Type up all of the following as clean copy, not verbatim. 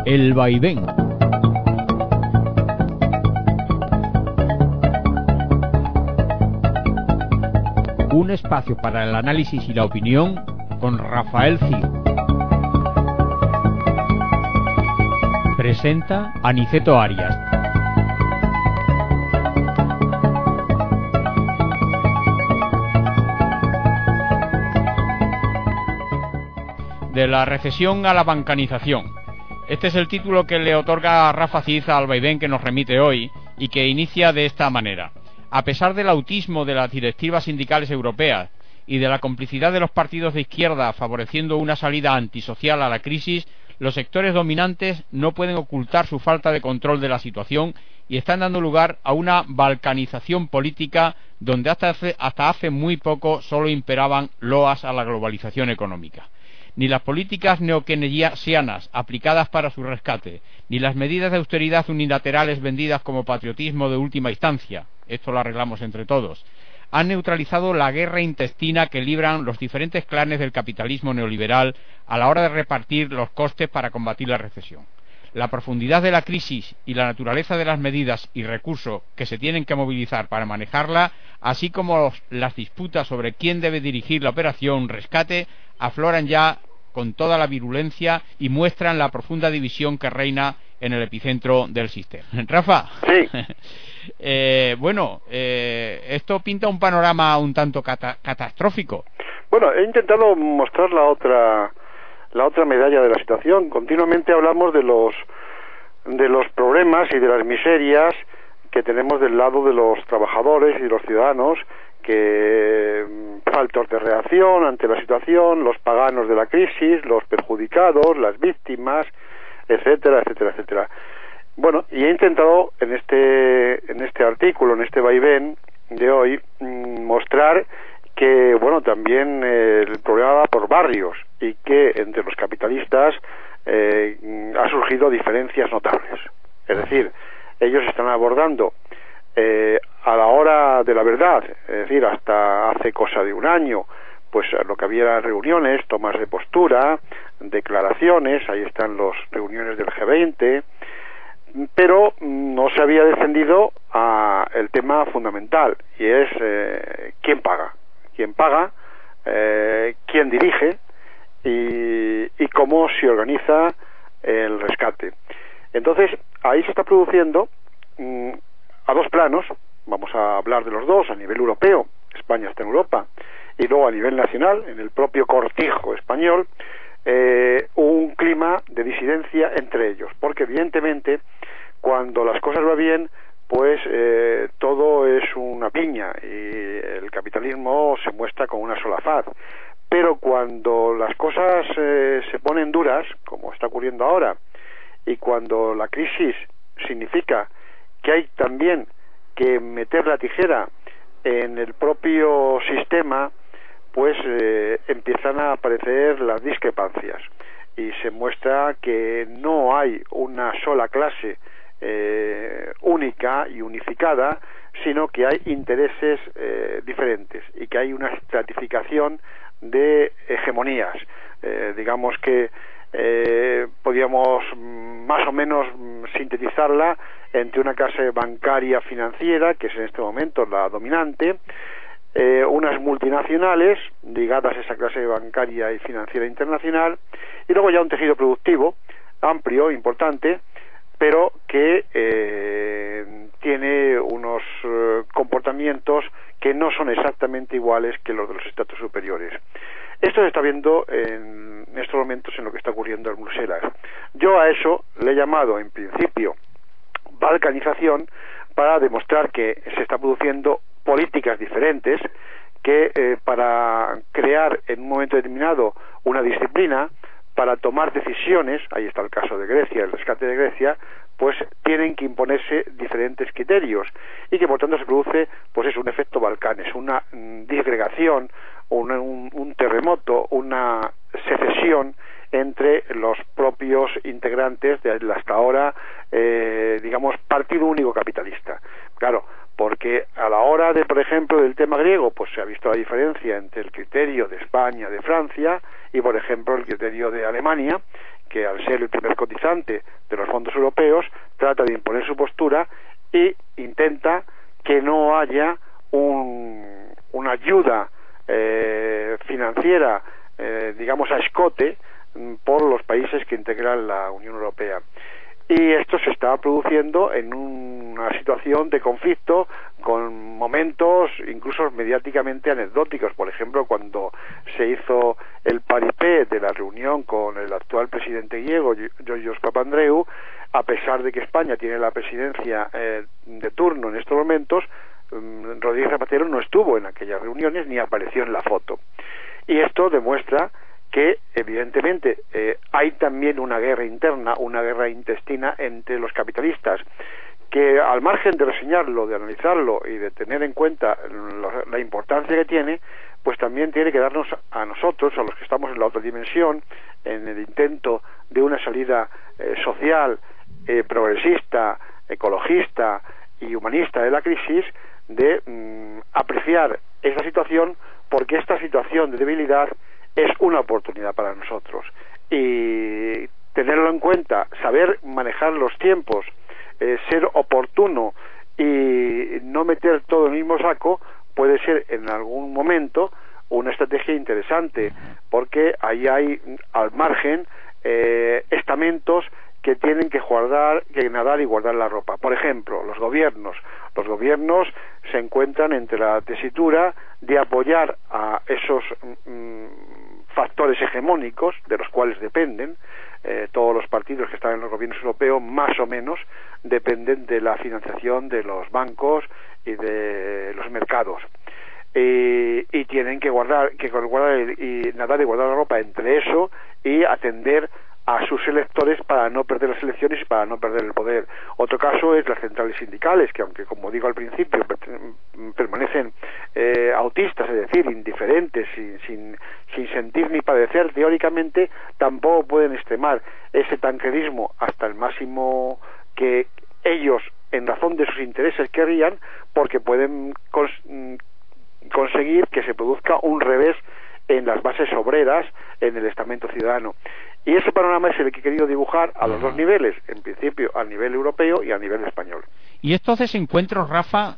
El vaivén. Un espacio para el análisis y la opinión con Rafael Cid. Presenta Aniceto Arias. De la recesión a la bancanización. Este es el título que le otorga Rafa Cid al vaivén que nos remite hoy y que inicia de esta manera. A pesar del autismo de las directivas sindicales europeas y de la complicidad de los partidos de izquierda favoreciendo una salida antisocial a la crisis, los sectores dominantes no pueden ocultar su falta de control de la situación y están dando lugar a una balcanización política donde hasta hace muy poco solo imperaban loas a la globalización económica. Ni las políticas neokeynesianas aplicadas para su rescate, ni las medidas de austeridad unilaterales vendidas como patriotismo de última instancia, esto lo arreglamos entre todos, han neutralizado la guerra intestina que libran los diferentes clanes del capitalismo neoliberal a la hora de repartir los costes para combatir la recesión. La profundidad de la crisis y la naturaleza de las medidas y recursos que se tienen que movilizar para manejarla, así como las disputas sobre quién debe dirigir la operación rescate, afloran ya con toda la virulencia y muestran la profunda división que reina en el epicentro del sistema. Rafa, sí. Esto pinta un panorama un tanto catastrófico. Bueno, he intentado mostrar la otra medalla de la situación. Continuamente hablamos de los problemas y de las miserias que tenemos del lado de los trabajadores y de los ciudadanos, que faltos de reacción ante la situación, los paganos de la crisis, los perjudicados, las víctimas, etcétera, etcétera, etcétera. Bueno, y he intentado en este artículo, en este vaivén de hoy, mostrar que, bueno, también el problema va por barrios y que entre los capitalistas ha surgido diferencias notables. Es decir, ellos están abordando a la hora de la verdad, es decir, hasta hace cosa de un año, pues lo que había eran reuniones, tomas de postura, declaraciones, ahí están las reuniones del G20, pero no se había defendido el tema fundamental, y es quién paga, quién dirige y cómo se organiza el rescate. Entonces, ahí se está produciendo a dos planos. Vamos a hablar de los dos, a nivel europeo, España está en Europa, y luego a nivel nacional, en el propio cortijo español, un clima de disidencia entre ellos, porque evidentemente cuando las cosas van bien, pues todo es una piña y el capitalismo se muestra con una sola faz. Pero cuando las cosas se ponen duras, como está ocurriendo ahora, y cuando la crisis significa que hay también que meter la tijera en el propio sistema, pues empiezan a aparecer las discrepancias y se muestra que no hay una sola clase única y unificada, sino que hay intereses diferentes y que hay una estratificación de hegemonías. Digamos que podríamos más o menos sintetizarla entre una clase bancaria financiera, que es en este momento la dominante, unas multinacionales ligadas a esa clase bancaria y financiera internacional, y luego ya un tejido productivo amplio, importante, pero que tiene unos comportamientos que no son exactamente iguales que los de los estratos superiores. Esto se está viendo en estos momentos en lo que está ocurriendo en Bruselas. Yo a eso le he llamado, en principio, balcanización, para demostrar que se está produciendo políticas diferentes que para crear en un momento determinado una disciplina, para tomar decisiones, ahí está el caso de Grecia, el rescate de Grecia, pues tienen que imponerse diferentes criterios y que por tanto se produce pues es un efecto Balcanes, una disgregación, un terremoto, una secesión entre los propios integrantes del hasta ahora partido único capitalista. Claro, porque a la hora de, por ejemplo, del tema griego, pues se ha visto la diferencia entre el criterio de España, de Francia, y por ejemplo el criterio de Alemania, que al ser el primer cotizante de los fondos europeos trata de imponer su postura y intenta que no haya una ayuda financiera, digamos a escote, por los países que integran la Unión Europea. Y esto se está produciendo en una situación de conflicto con momentos incluso mediáticamente anecdóticos. Por ejemplo, cuando se hizo el paripé de la reunión con el actual presidente griego, Georgios Papandreou, a pesar de que España tiene la presidencia de turno en estos momentos, Rodríguez Zapatero no estuvo en aquellas reuniones ni apareció en la foto. Y esto demuestra que evidentemente hay también una guerra interna, una guerra intestina entre los capitalistas, que al margen de reseñarlo, de analizarlo y de tener en cuenta la importancia que tiene, pues también tiene que darnos a nosotros, a los que estamos en la otra dimensión, en el intento de una salida social, progresista, ecologista y humanista de la crisis, de apreciar esta situación, porque esta situación de debilidad es una oportunidad para nosotros, y tenerlo en cuenta, saber manejar los tiempos, ser oportuno y no meter todo en el mismo saco puede ser en algún momento una estrategia interesante, porque ahí hay al margen estamentos que tienen que nadar y guardar la ropa. Por ejemplo, los gobiernos se encuentran entre la tesitura de apoyar a esos factores hegemónicos de los cuales dependen. Todos los partidos que están en los gobiernos europeos más o menos dependen de la financiación de los bancos y de los mercados, y tienen que nadar y guardar la ropa entre eso y atender a sus electores para no perder las elecciones y para no perder el poder. Otro caso es las centrales sindicales, que aunque, como digo al principio, permanecen autistas, es decir, indiferentes, sin sentir ni padecer teóricamente, tampoco pueden extremar ese tancredismo hasta el máximo que ellos, en razón de sus intereses, querrían, porque pueden conseguir que se produzca un revés en las bases obreras, en el estamento ciudadano. Y ese panorama es el que he querido dibujar a los dos niveles, en principio a nivel europeo y a nivel español. Y estos desencuentros, Rafa,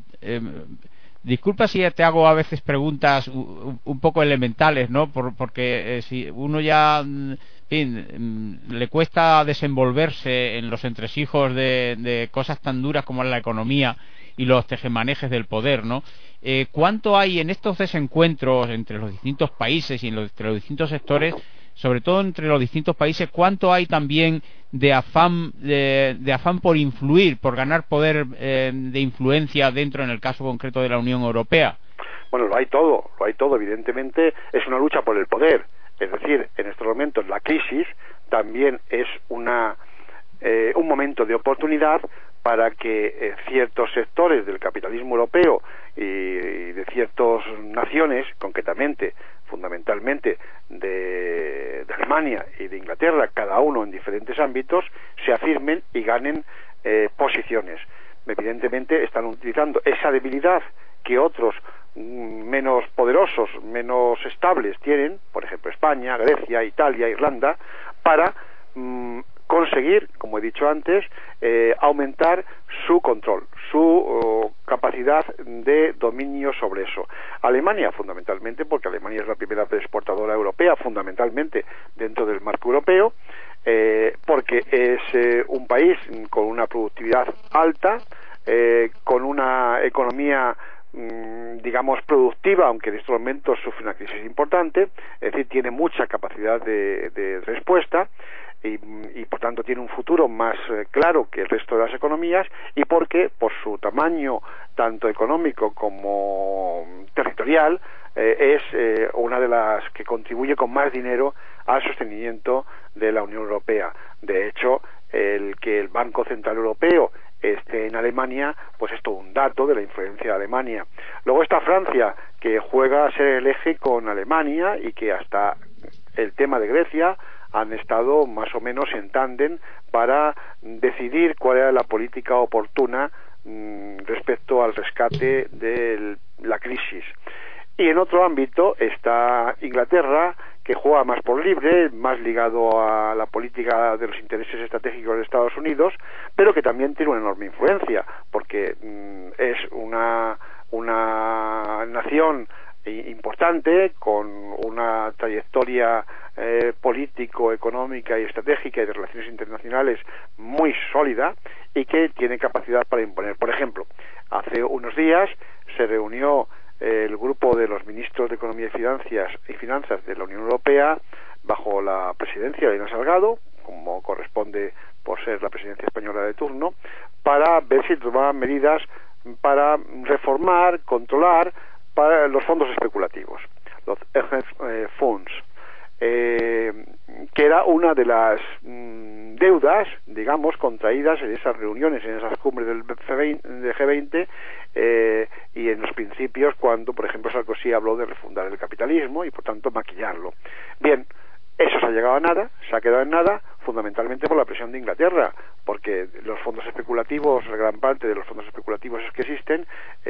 disculpa si te hago a veces preguntas un poco elementales, ¿no? Porque si uno ya, en fin, le cuesta desenvolverse en los entresijos de cosas tan duras como es la economía y los tejemanejes del poder, ¿no? ¿Cuánto hay en estos desencuentros entre los distintos países y entre los distintos sectores, sobre todo entre los distintos países, cuánto hay también de afán por influir, por ganar poder de influencia dentro, en el caso concreto de la Unión Europea? Bueno, lo hay todo, evidentemente es una lucha por el poder, es decir, en estos momentos la crisis también es un momento de oportunidad para que ciertos sectores del capitalismo europeo y de ciertas naciones, concretamente, fundamentalmente de Alemania y de Inglaterra, cada uno en diferentes ámbitos, se afirmen y ganen posiciones. Evidentemente están utilizando esa debilidad que otros menos poderosos, menos estables tienen, por ejemplo España, Grecia, Italia, Irlanda, para conseguir, como he dicho antes, aumentar su control, su capacidad de dominio sobre eso. Alemania, fundamentalmente, porque Alemania es la primera exportadora europea, fundamentalmente dentro del marco europeo, porque es un país con una productividad alta, con una economía digamos productiva, aunque en estos momentos sufre una crisis importante, es decir, tiene mucha capacidad de respuesta, y por tanto tiene un futuro más claro que el resto de las economías, y porque por su tamaño tanto económico como territorial es una de las que contribuye con más dinero al sostenimiento de la Unión Europea. De hecho, el que el Banco Central Europeo esté en Alemania, pues es todo un dato de la influencia de Alemania. Luego está Francia, que juega a ser el eje con Alemania, y que hasta el tema de Grecia han estado más o menos en tándem para decidir cuál era la política oportuna respecto al rescate de la crisis. Y en otro ámbito está Inglaterra, que que juega más por libre, más ligado a la política de los intereses estratégicos de Estados Unidos, pero que también tiene una enorme influencia, porque es una nación importante, con una trayectoria político, económica y estratégica y de relaciones internacionales muy sólida, y que tiene capacidad para imponer. Por ejemplo, hace unos días se reunió el grupo de los ministros de Economía y Finanzas de la Unión Europea bajo la presidencia de Elena Salgado, como corresponde por ser la presidencia española de turno, para ver si tomaban medidas para reformar, controlar para los fondos especulativos, los funds, que era una de las deudas, digamos, contraídas en esas reuniones, en esas cumbres del G20, y en los principios cuando, por ejemplo, Sarkozy habló de refundar el capitalismo y, por tanto, maquillarlo. Bien, eso se ha llegado a nada, se ha quedado en nada, fundamentalmente por la presión de Inglaterra, porque los fondos especulativos, gran parte de los fondos especulativos que existen,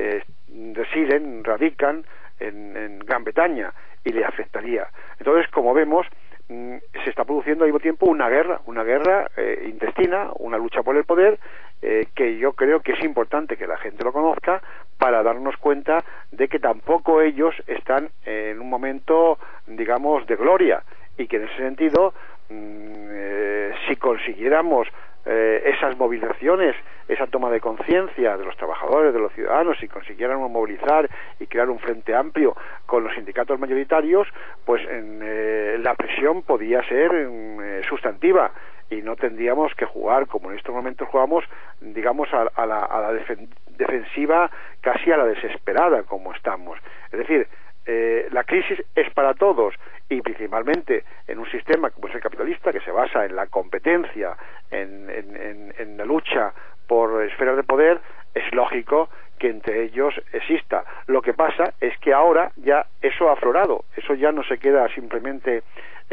radican en Gran Bretaña, y le afectaría. Entonces, como vemos, se está produciendo al mismo tiempo una guerra intestina, una lucha por el poder, que yo creo que es importante que la gente lo conozca para darnos cuenta de que tampoco ellos están en un momento, digamos, de gloria, y que en ese sentido, si consiguiéramos esas movilizaciones, esa toma de conciencia de los trabajadores, de los ciudadanos, si consiguiéramos movilizar y crear un frente amplio con los sindicatos mayoritarios, pues la presión podía ser sustantiva, y no tendríamos que jugar como en estos momentos jugamos, digamos, a la defensiva, casi a la desesperada como estamos. Es decir, la crisis es para todos, y principalmente en un sistema como es el capitalista, que se basa en la competencia, en la lucha por esferas de poder, es lógico que entre ellos exista. Lo que pasa es que ahora ya eso ha aflorado, eso ya no se queda simplemente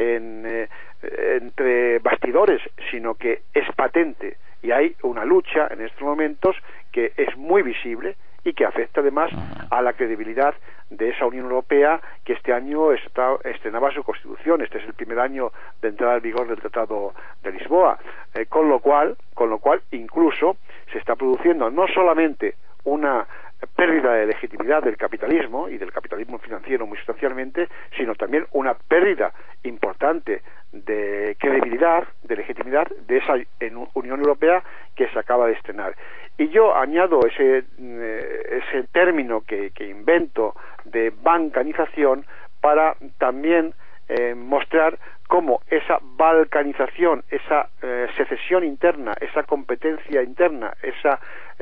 entre bastidores, sino que es patente, y hay una lucha en estos momentos que es muy visible y que afecta además a la credibilidad de esa Unión Europea, que este año estrenaba su Constitución. Este es el primer año de entrada en vigor del Tratado de Lisboa, con lo cual incluso se está produciendo no solamente una pérdida de legitimidad del capitalismo y del capitalismo financiero muy sustancialmente, sino también una pérdida importante de credibilidad, de legitimidad de esa Unión Europea que se acaba de estrenar. Y yo añado ese término que invento de bancanización para también mostrar cómo esa balcanización, esa secesión interna, esa competencia interna, esa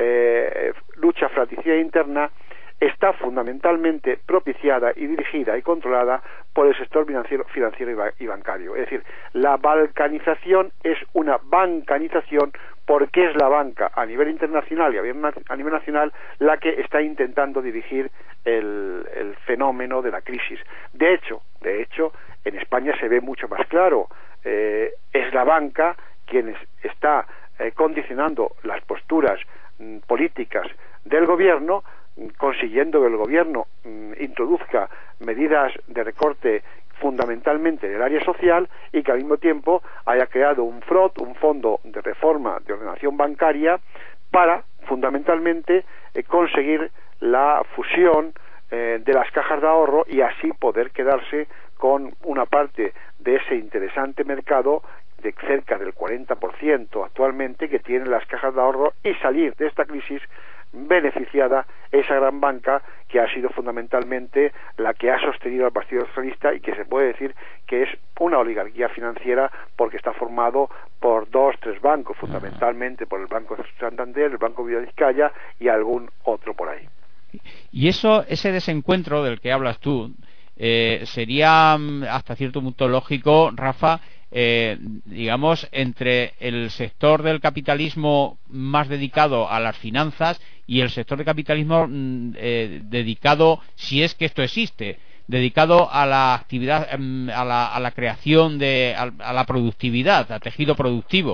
lucha fratricida interna está fundamentalmente propiciada y dirigida y controlada por el sector financiero y bancario. Es decir, la balcanización es una bancanización porque es la banca a nivel internacional y a nivel nacional la que está intentando dirigir el fenómeno de la crisis. De hecho, en España se ve mucho más claro. Es la banca quien está condicionando las posturas políticas del gobierno, consiguiendo que el gobierno introduzca medidas de recorte fundamentalmente en el área social, y que al mismo tiempo haya creado un FROT, un fondo de reforma de ordenación bancaria, para fundamentalmente conseguir la fusión de las cajas de ahorro, y así poder quedarse con una parte de ese interesante mercado de cerca del 40% actualmente que tienen las cajas de ahorro, y salir de esta crisis beneficiada esa gran banca que ha sido fundamentalmente la que ha sostenido al Partido Socialista, y que se puede decir que es una oligarquía financiera porque está formado por 2-3 bancos, fundamentalmente por el Banco de Santander, el Banco de Vizcaya y algún otro por ahí. Y ese desencuentro del que hablas tú sería hasta cierto punto lógico, Rafa, digamos, entre el sector del capitalismo más dedicado a las finanzas y el sector del capitalismo dedicado, si es que esto existe, dedicado a la actividad, a la creación a la productividad, a tejido productivo.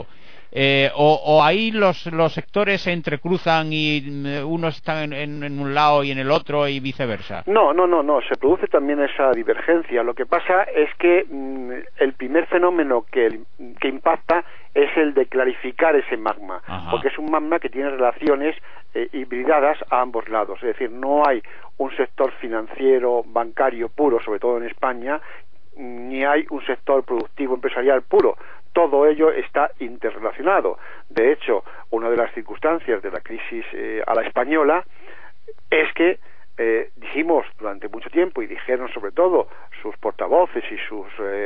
o ahí los sectores se entrecruzan y unos están en un lado y en el otro y viceversa. No, se produce también esa divergencia. Lo que pasa es que el primer fenómeno que impacta es el de clarificar ese magma. Ajá. Porque es un magma que tiene relaciones hibridadas a ambos lados, es decir, no hay un sector financiero, bancario puro, sobre todo en España, ni hay un sector productivo empresarial puro. Todo ello está interrelacionado. De hecho, una de las circunstancias de la crisis a la española es que dijimos durante mucho tiempo, y dijeron sobre todo sus portavoces y sus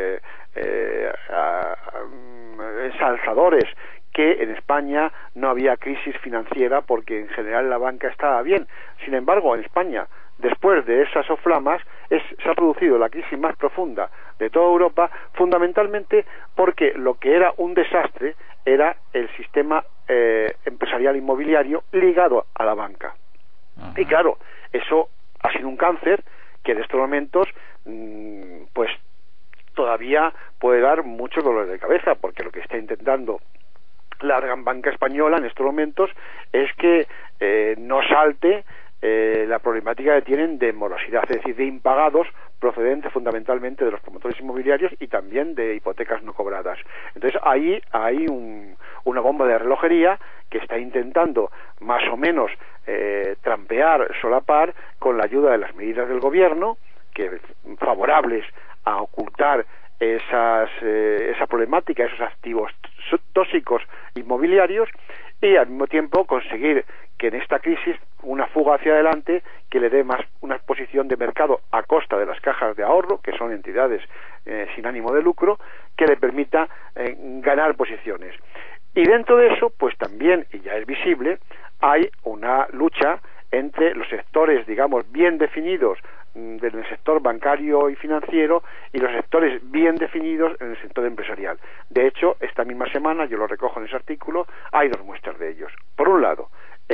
ensalzadores, que en España no había crisis financiera porque en general la banca estaba bien. Sin embargo, en España, después de esas soflamas, se ha producido la crisis más profunda de toda Europa, fundamentalmente porque lo que era un desastre era el sistema empresarial inmobiliario ligado a la banca. Ajá. Y claro, eso ha sido un cáncer que en estos momentos pues todavía puede dar muchos dolores de cabeza, porque lo que está intentando la gran banca española en estos momentos es que no salte la problemática que tienen de morosidad, es decir, de impagados procedentes fundamentalmente de los promotores inmobiliarios y también de hipotecas no cobradas. Entonces ahí hay una bomba de relojería que está intentando más o menos trampear, solapar con la ayuda de las medidas del gobierno, que favorables a ocultar esa problemática, esos activos tóxicos inmobiliarios, y al mismo tiempo conseguir que en esta crisis una fuga hacia adelante que le dé más una exposición de mercado a costa de las cajas de ahorro, que son entidades sin ánimo de lucro, que le permita ganar posiciones. Y dentro de eso, pues también, y ya es visible, hay una lucha entre los sectores, digamos, bien definidos del sector bancario y financiero y los sectores bien definidos en el sector empresarial. De hecho, esta misma semana, yo lo recojo en ese artículo, hay dos muestras de ellos. Por un lado,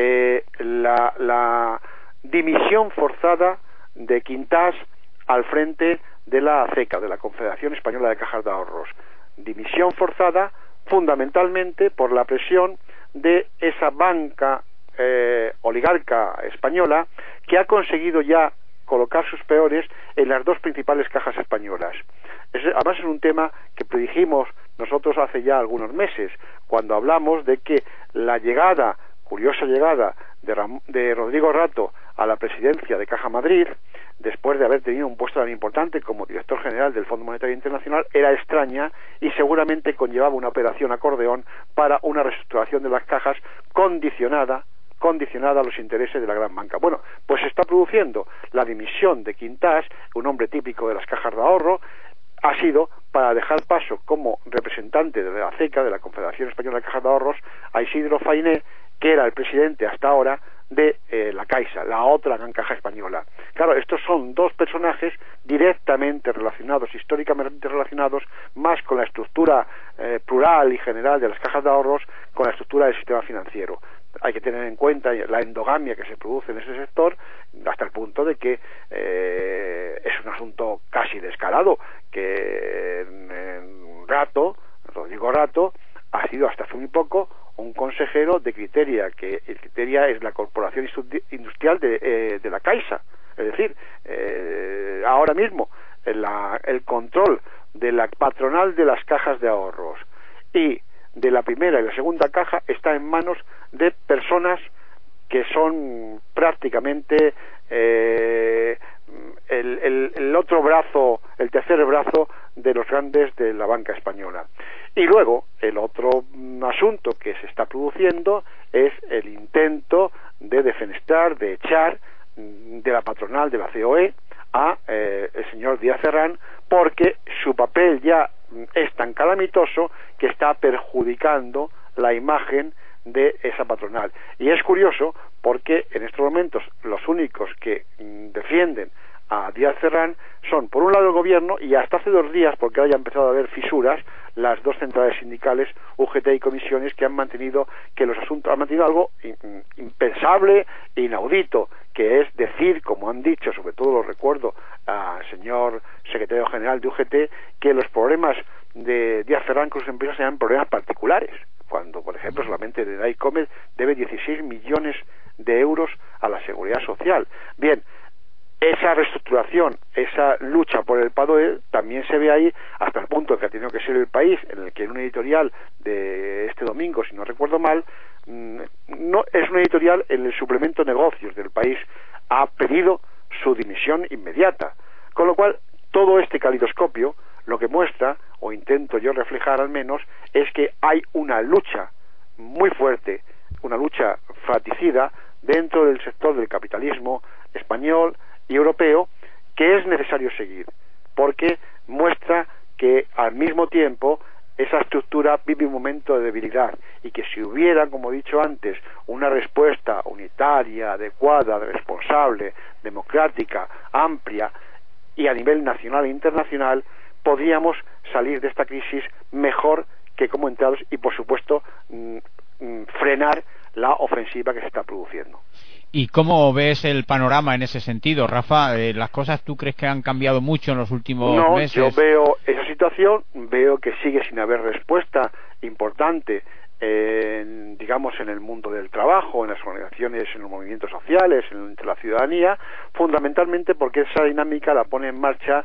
la dimisión forzada de Quintás al frente de la ACECA, de la Confederación Española de Cajas de Ahorros. Dimisión forzada fundamentalmente por la presión de esa banca oligarca española que ha conseguido ya colocar sus peores en las dos principales cajas españolas. Además es un tema que predijimos nosotros hace ya algunos meses, cuando hablamos de que la curiosa llegada de Rodrigo Rato a la presidencia de Caja Madrid, después de haber tenido un puesto tan importante como director general del Fondo Monetario Internacional, era extraña y seguramente conllevaba una operación acordeón para una reestructuración de las cajas condicionada a los intereses de la gran banca. Bueno, pues se está produciendo la dimisión de Quintás, un hombre típico de las cajas de ahorro, ha sido para dejar paso como representante de la CECA, de la Confederación Española de Cajas de Ahorros, a Isidro Fainé, que era el presidente hasta ahora de la Caixa, la otra gran caja española. Claro, estos son dos personajes directamente relacionados, históricamente relacionados, más con la estructura plural y general de las cajas de ahorros, con la estructura del sistema financiero. Hay que tener en cuenta la endogamia que se produce en ese sector, hasta el punto de que es un asunto casi descarado, que Rodrigo Rato ha sido hasta hace muy poco un consejero de Criteria, que el Criteria es la corporación industrial de la Caixa. Es decir, ahora mismo el control de la patronal de las cajas de ahorros y de la primera y la segunda caja está en manos de personas que son prácticamente el otro brazo, el tercer brazo de los grandes de la banca española. Y luego, el otro asunto que se está produciendo es el intento de defenestrar, de echar de la patronal de la COE a el señor Díaz Serrán, porque su papel ya es tan calamitoso que está perjudicando la imagen de esa patronal. Y es curioso porque en estos momentos los únicos que defienden a Díaz Serrán son, por un lado, el gobierno, y hasta hace 2 días, porque haya empezado a haber fisuras, las dos centrales sindicales, UGT y comisiones, que han mantenido algo impensable e inaudito, que es decir, como han dicho, sobre todo lo recuerdo al señor secretario general de UGT, que los problemas de Díaz Serrán con sus empresas eran problemas particulares. cuando, por ejemplo, solamente el ICOMES debe 16 millones de euros a la Seguridad Social. Bien, esa reestructuración, esa lucha por el PADOE también se ve ahí, hasta el punto que ha tenido que ser El País, en el que en un editorial de este domingo, si no recuerdo mal, no es un editorial en el suplemento Negocios del País, ha pedido su dimisión inmediata. Con lo cual, todo este calidoscopio lo que muestra, o intento yo reflejar al menos, es que hay una lucha muy fuerte, una lucha fratricida dentro del sector del capitalismo español y europeo, que es necesario seguir, porque muestra que al mismo tiempo esa estructura vive un momento de debilidad, y que si hubiera, como he dicho antes, una respuesta unitaria, adecuada, responsable, democrática, amplia y a nivel nacional e internacional, podríamos salir de esta crisis mejor que como entrados y, por supuesto, frenar la ofensiva que se está produciendo. ¿Y cómo ves el panorama en ese sentido, Rafa? ¿Las cosas tú crees que han cambiado mucho en los últimos meses? No, yo veo esa situación, veo que sigue sin haber respuesta importante, digamos, en el mundo del trabajo, en las organizaciones, en los movimientos sociales, entre la ciudadanía, fundamentalmente porque esa dinámica la pone en marcha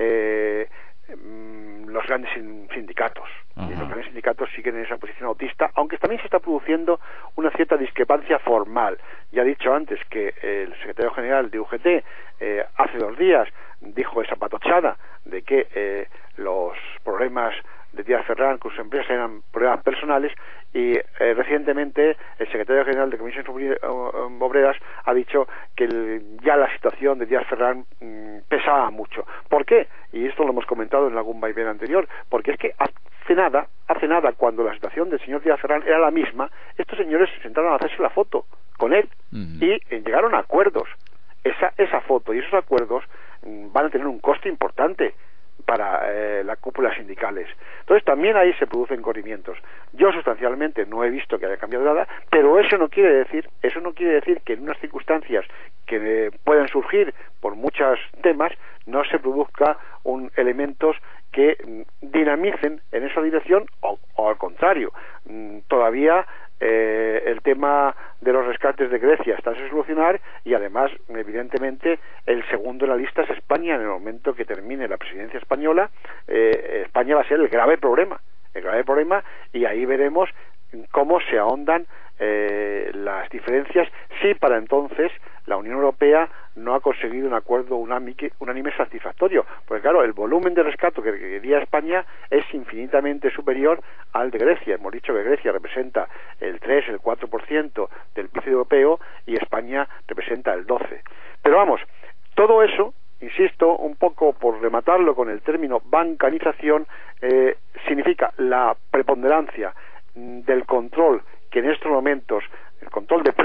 los grandes sindicatos. Y los grandes sindicatos siguen en esa posición autista, aunque también se está produciendo una cierta discrepancia formal. Ya he dicho antes que el secretario general de UGT hace 2 días dijo esa patochada de que los problemas de Díaz Ferrán con sus empresas eran problemas personales, y recientemente el secretario general de Comisiones Obreras ha dicho que ya la situación de Díaz Ferrán pesaba mucho. ¿Por qué? Y esto lo hemos comentado en algún vaivén anterior, porque es que hace nada, cuando la situación del señor Díaz Ferrán era la misma, estos señores se sentaron a hacerse la foto con él y llegaron a acuerdos. Esa foto y esos acuerdos van a tener un coste importante para la cúpula sindicales. Entonces también ahí se producen corrimientos. Yo sustancialmente no he visto que haya cambiado nada, pero eso no quiere decir que en unas circunstancias que pueden surgir por muchos temas no se produzca elementos que dinamicen en esa dirección, o al contrario. Todavía el tema de los rescates de Grecia está sin solucionar, y además, evidentemente, el segundo en la lista es España. En el momento que termine la presidencia española, España va a ser el grave problema, y ahí veremos cómo se ahondan las diferencias, si para entonces la Unión Europea no ha conseguido un acuerdo unánime satisfactorio, porque claro, el volumen de rescate que quería España es infinitamente superior al de Grecia. Hemos dicho que Grecia representa el 3, el 4% del PIB europeo, y España representa el 12%. Pero vamos, todo eso, insisto, un poco por rematarlo con el término bancanización, significa la preponderancia del control que en estos momentos, el control de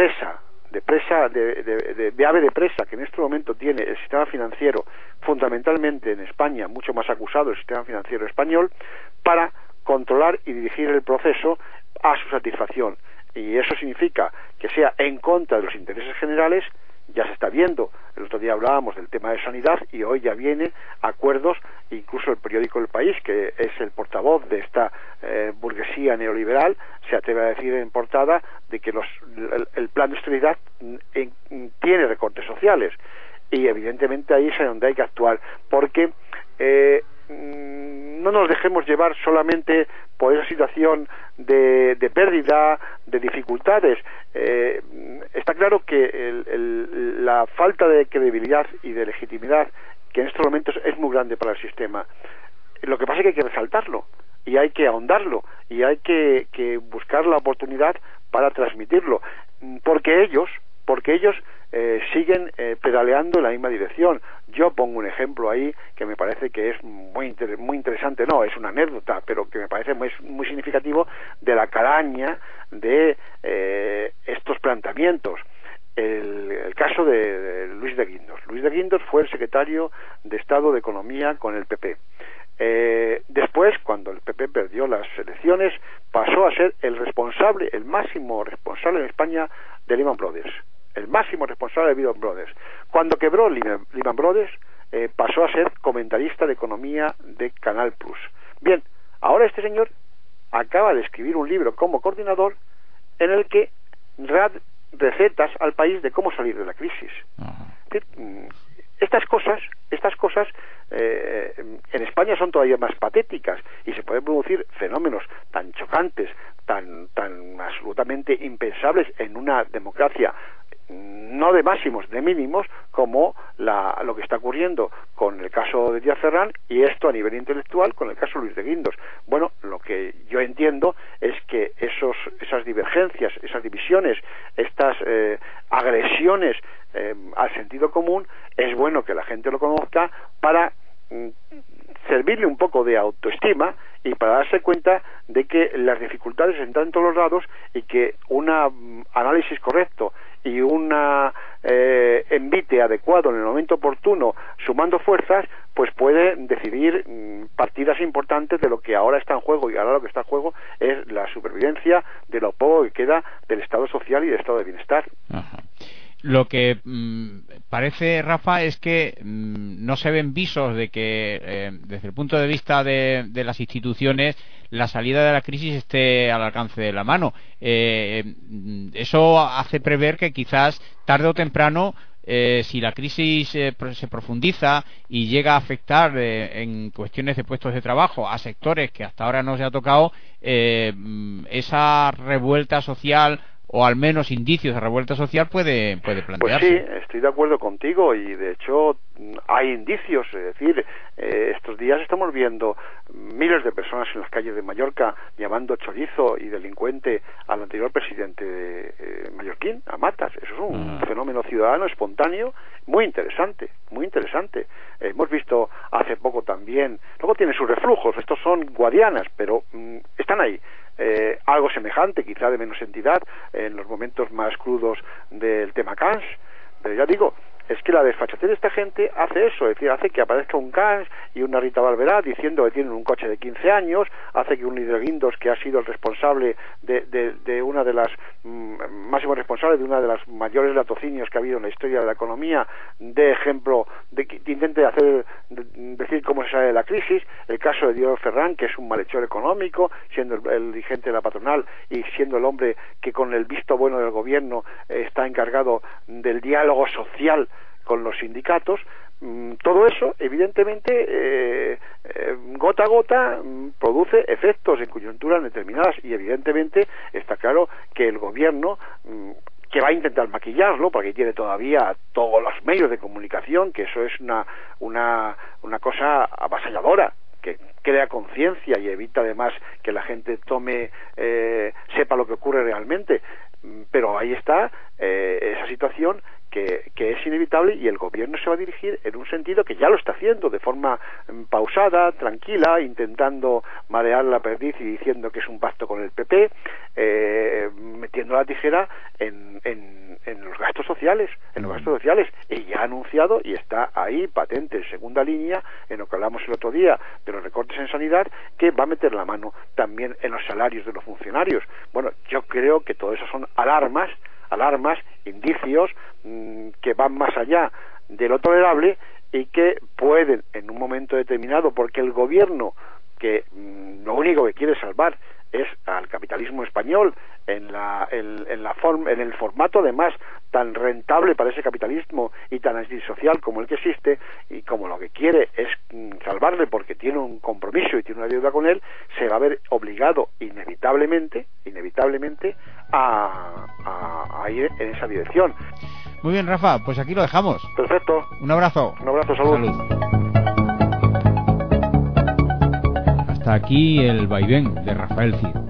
ave de presa que en este momento tiene el sistema financiero, fundamentalmente en España, mucho más acusado el sistema financiero español, para controlar y dirigir el proceso a su satisfacción. Y eso significa que sea en contra de los intereses generales. Ya se está viendo, el otro día hablábamos del tema de sanidad, y hoy ya vienen acuerdos, incluso el periódico El País, que es el portavoz de esta burguesía neoliberal, se atreve a decir en portada de que el plan de austeridad tiene recortes sociales, y evidentemente ahí es donde hay que actuar, porque no nos dejemos llevar solamente por esa situación de pérdida, de dificultades. Está claro que la falta de credibilidad y de legitimidad que en estos momentos es muy grande para el sistema. Lo que pasa es que hay que resaltarlo, y hay que ahondarlo, y hay que buscar la oportunidad para transmitirlo, porque ellos siguen pedaleando en la misma dirección. Yo pongo un ejemplo ahí que me parece que es muy interesante, no, es una anécdota, pero que me parece muy significativo de la calaña de estos planteamientos. El caso de Luis de Guindos. Luis de Guindos fue el secretario de Estado de Economía con el PP. Después, cuando el PP perdió las elecciones, pasó a ser el máximo responsable en España de Lehman Brothers. El máximo responsable de Lehman Brothers. Cuando quebró Lehman Brothers, pasó a ser comentarista de economía de Canal Plus. Bien, ahora este señor acaba de escribir un libro como coordinador en el que da recetas al país de cómo salir de la crisis. Es decir, estas cosas en España son todavía más patéticas y se pueden producir fenómenos tan chocantes, tan absolutamente impensables en una democracia, no de máximos, de mínimos, como lo que está ocurriendo con el caso de Díaz Ferrán, y esto a nivel intelectual con el caso de Luis de Guindos. Bueno, lo que yo entiendo es que esas divergencias, esas divisiones, estas agresiones al sentido común, es bueno que la gente lo conozca para servirle un poco de autoestima y para darse cuenta de que las dificultades están en todos los lados y que un análisis correcto y un envite adecuado en el momento oportuno, sumando fuerzas, pues puede decidir partidas importantes de lo que ahora está en juego, y ahora lo que está en juego es la supervivencia de lo poco que queda del Estado social y del Estado de bienestar. Ajá. Lo que parece, Rafa, es que no se ven visos de que desde el punto de vista de las instituciones la salida de la crisis esté al alcance de la mano. Eso hace prever que quizás tarde o temprano, si la crisis se profundiza y llega a afectar en cuestiones de puestos de trabajo a sectores que hasta ahora no se ha tocado, esa revuelta social, o al menos indicios de revuelta social, puede plantearse. Pues sí, estoy de acuerdo contigo, y de hecho hay indicios. Es decir, estos días estamos viendo miles de personas en las calles de Mallorca llamando chorizo y delincuente al anterior presidente mallorquín, a Matas. Eso es un fenómeno ciudadano espontáneo muy interesante, muy interesante. Hemos visto hace poco también, luego tiene sus reflujos, estos son guadianas, pero están ahí. Algo semejante, quizá de menos entidad, en los momentos más crudos del tema Cans, pero ya digo, es que la desfachatez de esta gente hace eso, es decir, hace que aparezca un Cans y una Rita Barberá diciendo que tienen un coche de 15 años, hace que un líder Guindos, que ha sido el responsable de una de las máximos responsables de una de las mayores latocinios que ha habido en la historia de la economía, de ejemplo, que intente decir cómo se sale de la crisis. El caso de Díaz Ferrán, que es un malhechor económico, siendo el dirigente de la patronal y siendo el hombre que con el visto bueno del gobierno está encargado del diálogo social con los sindicatos. Todo eso, evidentemente, gota a gota, produce efectos en coyunturas determinadas, y evidentemente está claro que el gobierno, que va a intentar maquillarlo, porque tiene todavía todos los medios de comunicación, que eso es una cosa avasalladora, que crea conciencia y evita además que la gente sepa lo que ocurre realmente. Pero ahí está esa situación que es inevitable, y el gobierno se va a dirigir en un sentido que ya lo está haciendo de forma pausada, tranquila, intentando marear la perdiz y diciendo que es un pacto con el PP, metiendo la tijera en los gastos sociales, y ya ha anunciado, y está ahí patente en segunda línea, en lo que hablamos el otro día de los recortes en sanidad, que va a meter la mano también en los salarios de los funcionarios. Bueno, yo creo que todo eso son alarmas, indicios que van más allá de lo tolerable, y que pueden en un momento determinado, porque el gobierno, que lo único que quiere salvar es al capitalismo español en el formato además tan rentable para ese capitalismo y tan antisocial como el que existe, y como lo que quiere es salvarle porque tiene un compromiso y tiene una deuda con él, se va a ver obligado inevitablemente a ir en esa dirección. Muy bien, Rafa, pues aquí lo dejamos. Perfecto. Un abrazo. Salud. Hasta aquí el vaivén de Rafael Cid.